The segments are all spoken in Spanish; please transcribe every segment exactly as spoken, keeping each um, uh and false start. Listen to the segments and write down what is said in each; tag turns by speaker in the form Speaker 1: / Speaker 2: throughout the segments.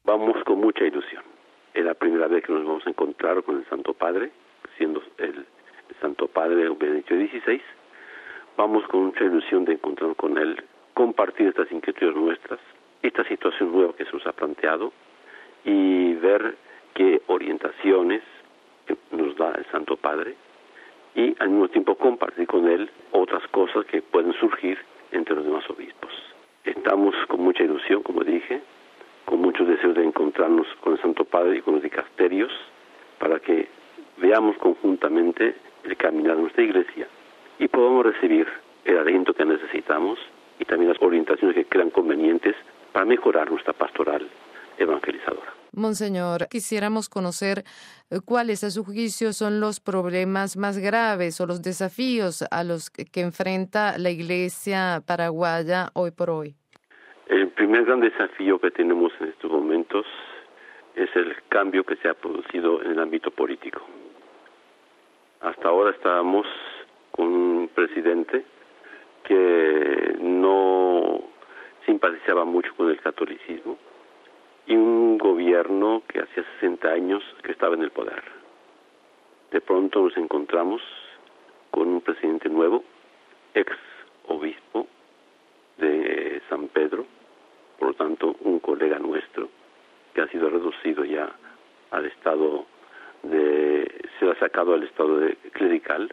Speaker 1: Vamos con mucha ilusión. Es la primera vez que nos vamos a encontrar con el Santo Padre, siendo el, el Santo Padre Benedicto dieciséis. Vamos con mucha ilusión de encontrarnos con él, compartir estas inquietudes nuestras, esta situación nueva que se nos ha planteado y ver qué orientaciones nos da el Santo Padre y al mismo tiempo compartir con él otras cosas que pueden surgir entre los demás obispos. Estamos con mucha ilusión, como dije, con muchos deseos de encontrarnos con el Santo Padre y con los dicasterios para que veamos conjuntamente el caminar de nuestra Iglesia y podamos recibir el aliento que necesitamos y también las orientaciones que crean convenientes para mejorar nuestra pastoral evangelizadora.
Speaker 2: Monseñor, quisiéramos conocer cuáles a su juicio son los problemas más graves o los desafíos a los que enfrenta la Iglesia paraguaya hoy por hoy.
Speaker 1: El primer gran desafío que tenemos en estos momentos es el cambio que se ha producido en el ámbito político. Hasta ahora estábamos con un presidente que no simpatizaba mucho con el catolicismo y un gobierno que hacía sesenta años que estaba en el poder. De pronto nos encontramos con un presidente nuevo, ex obispo de San Pedro, por lo tanto un colega nuestro que ha sido reducido ya al estado de, se ha sacado al estado de clerical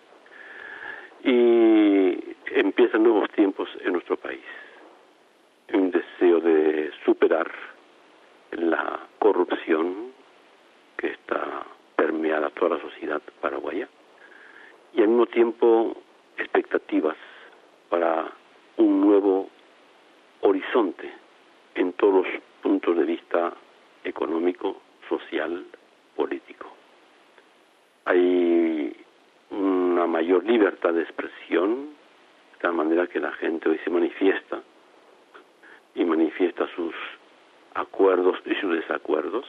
Speaker 1: y empiezan nuevos tiempos en nuestro país. Un deseo de superar la corrupción que está permeada toda la sociedad paraguaya y al mismo tiempo expectativas para un nuevo horizonte en todos los puntos de vista económico, social, político. Hay una mayor libertad de expresión, de tal manera que la gente hoy se manifiesta y manifiesta sus acuerdos y sus desacuerdos.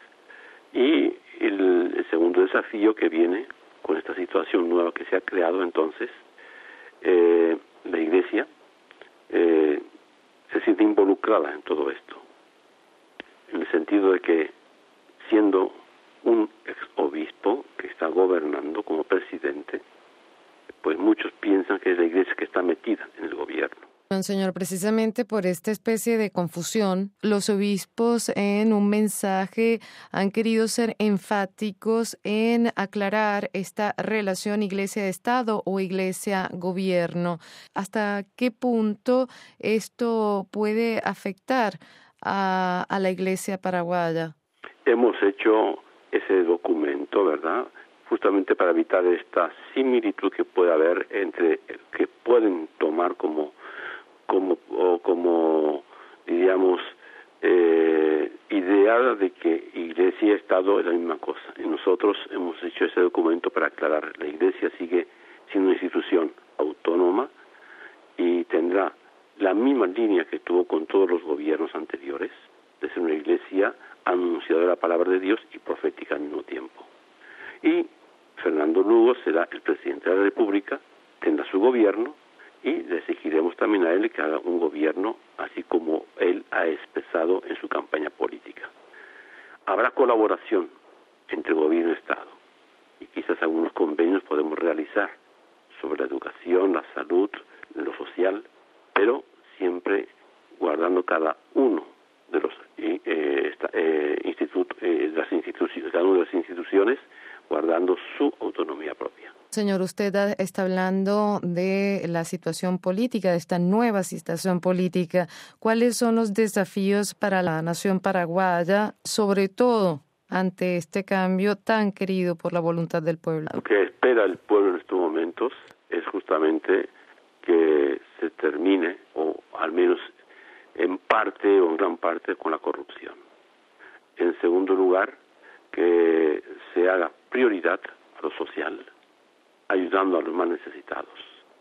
Speaker 1: Y el, el segundo desafío que viene con esta situación nueva que se ha creado entonces, eh, la Iglesia eh, se siente involucrada en todo esto, en el sentido de que siendo un ex obispo que está gobernando como presidente, pues muchos piensan que es la Iglesia que está metida en el gobierno.
Speaker 2: Señor, precisamente por esta especie de confusión, los obispos en un mensaje han querido ser enfáticos en aclarar esta relación iglesia-estado o iglesia-gobierno. ¿Hasta qué punto esto puede afectar a, a la iglesia paraguaya?
Speaker 1: Hemos hecho ese documento, ¿verdad?, justamente para evitar esta similitud que puede haber entre, que pueden tomar como como o como diríamos eh, idea de que Iglesia y Estado es la misma cosa. Y nosotros hemos hecho ese documento para aclarar, la Iglesia sigue siendo una institución autónoma y tendrá la misma línea que tuvo con todos los gobiernos anteriores, de ser una Iglesia anunciadora de la palabra de Dios y profética al mismo tiempo. Y Fernando Lugo será el presidente de la República, tendrá su gobierno, y le exigiremos también a él que haga un gobierno así como él ha expresado en su campaña política. Habrá colaboración entre gobierno y Estado y quizás algunos convenios podemos realizar sobre la educación, la salud, lo social, pero siempre guardando cada uno de los eh, esta, eh, institut, eh, las instituciones, cada una de las instituciones guardando su autonomía propia.
Speaker 2: Señor, usted está hablando de la situación política, de esta nueva situación política. ¿Cuáles son los desafíos para la nación paraguaya, sobre todo ante este cambio tan querido por la voluntad del pueblo?
Speaker 1: Lo que espera el pueblo en estos momentos es justamente que se termine, o al menos en parte o en gran parte, con la corrupción. En segundo lugar, que se haga prioridad a lo social, ayudando a los más necesitados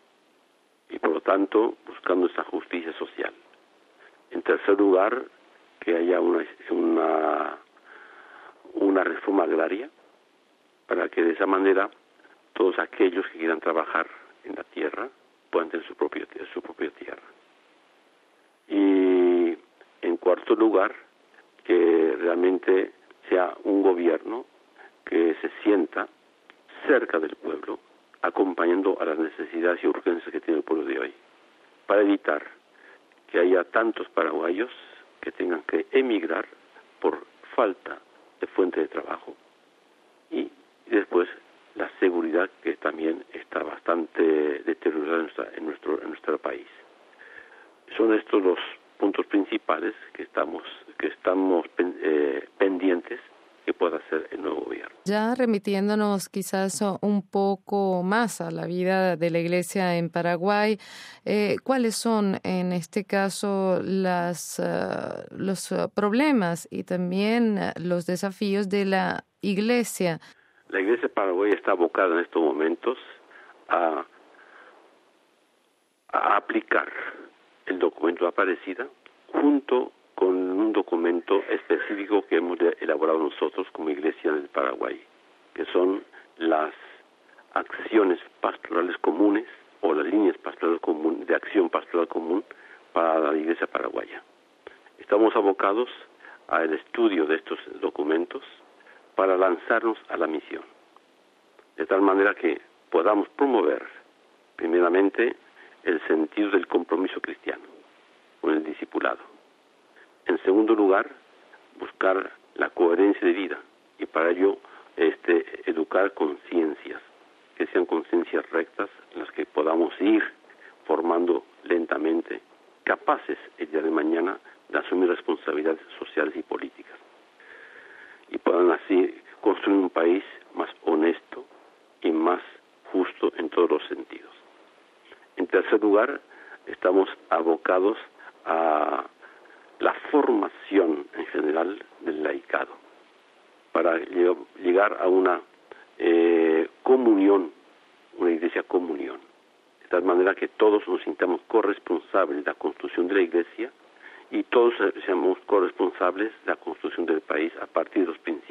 Speaker 1: y por lo tanto buscando esa justicia social. En tercer lugar, que haya una una, una reforma agraria para que de esa manera todos aquellos que quieran trabajar en la tierra puedan tener su propia su propia tierra. Y en cuarto lugar, que que realmente sea un gobierno que se sienta cerca del pueblo, acompañando a las necesidades y urgencias que tiene el pueblo de hoy, para evitar que haya tantos paraguayos que tengan que emigrar por falta de fuente de trabajo, y después la seguridad, que también está bastante deteriorada en, nuestra, en, nuestro, en nuestro país. Son estos los puntos principales que estamos, que estamos eh, pendientes que pueda hacer el nuevo gobierno.
Speaker 2: Ya remitiéndonos quizás un poco más a la vida de la Iglesia en Paraguay, eh, ¿cuáles son en este caso las, uh, los uh, problemas y también uh, los desafíos de la Iglesia?
Speaker 1: La Iglesia de Paraguay está abocada en estos momentos a, a aplicar el documento de Aparecida junto con un documento específico que hemos elaborado nosotros como Iglesia del Paraguay, que son las acciones pastorales comunes o las líneas pastorales comunes, de acción pastoral común para la Iglesia paraguaya. Estamos abocados al estudio de estos documentos para lanzarnos a la misión, de tal manera que podamos promover, primeramente, el sentido del compromiso cristiano con el discipulado. En segundo lugar, buscar la coherencia de vida, y para ello este, educar conciencias, que sean conciencias rectas, en las que podamos ir formando lentamente, capaces el día de mañana de asumir responsabilidades sociales y políticas, y puedan así construir un país más honesto y más justo en todos los sentidos. En tercer lugar, estamos abocados a la formación en general del laicado, para llegar a una eh, comunión, una iglesia comunión, de tal manera que todos nos sintamos corresponsables de la construcción de la iglesia y todos seamos corresponsables de la construcción del país a partir de los principios